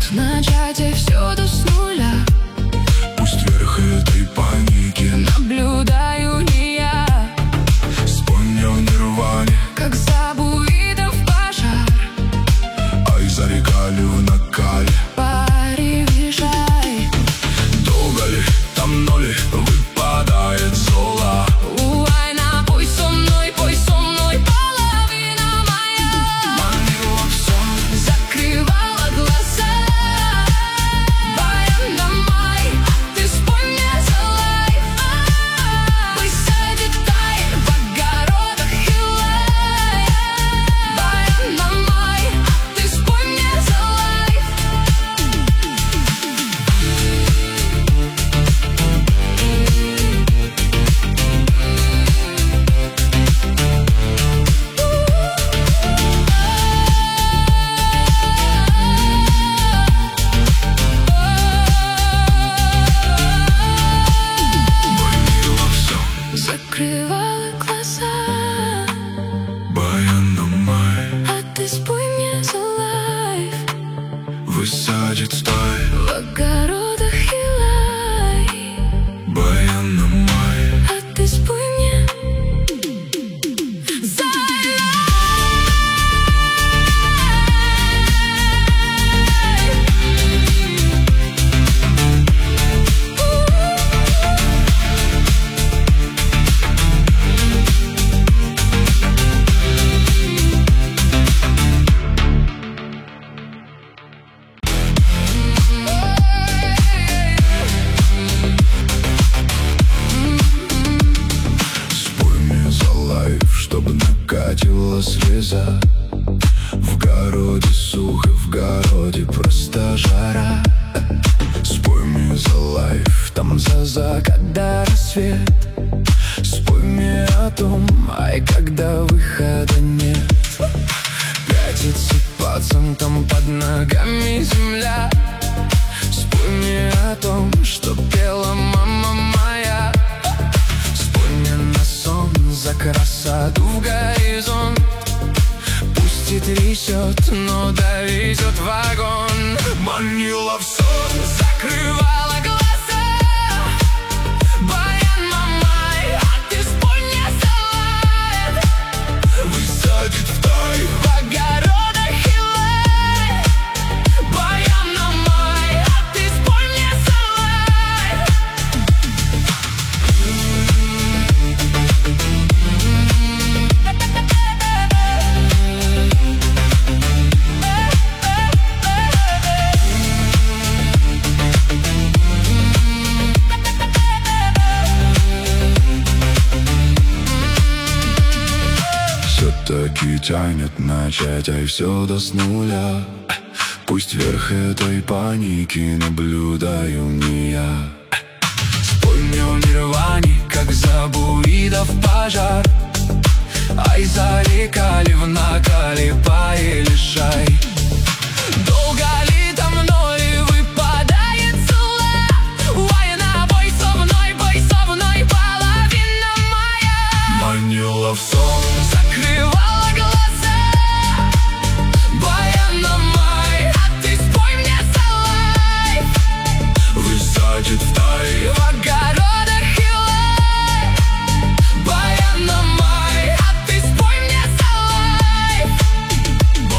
начать и всюду с нуля. Пусть верх этой паники наблюдаю не я. Спой мне в нирване, как забуидов пожар. ай, зарекали в накале. Пари, въезжай. Долго ли, там ли выпадает зола? Уайна, пой со мной, половина моя. Манила в сон, закрывала глаза. Баяна май, ты спой мне за лайф. Высадит тай в огородах Хилай. Баяна май, ты спой мне за лайф. манила в сон. Закрывала глаза, Баяна май, а ты спой мне за лайф. высадит стаи. В огородах Хилай. Баяна май, А ты спой мне за спой мне за лайф, чтобы накатила слеза. В городе сухо, в городе просто жара. Спой мне за лайф, там за закат до рассвет. Спой мне о том, ай, когда выхода нет. Пятится пацан, там под ногами земля. Спой мне о том, что пела мама моя. Спой мне на сон за красоту в горизонт. Пусть и трясет, но довезет вагон. Манила в сон, закрывала глаза. Баяна май, а ты спой мне за лайф. Высадит в тай в огородах Хилай. Баяна май, а ты спой мне за лайф. Все-таки тянет начать, ай, все до с нуля. Пусть верх этой паники наблюдаю не я. Спой мне в нирване, как забуидов пожар. Ай, зарекали в накале, пай, лишай. Долго ли, там ли выпадает зла? Уайна, пой со мной, половина моя. Манила в сон, закрывала глаза. Баяна май, а ты спой мне за лайф. Высадит в тай в огородах Хилай. Баяна май, а ты спой мне за лайф.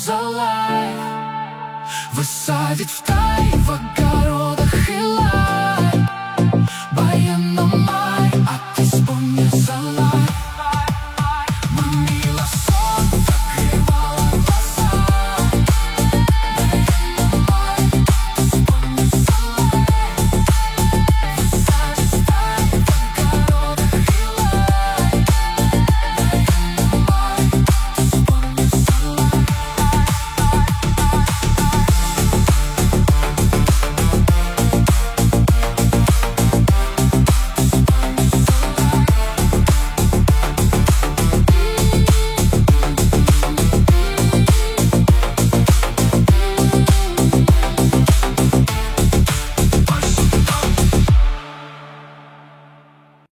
за лайф. Высадить в тай в огонь.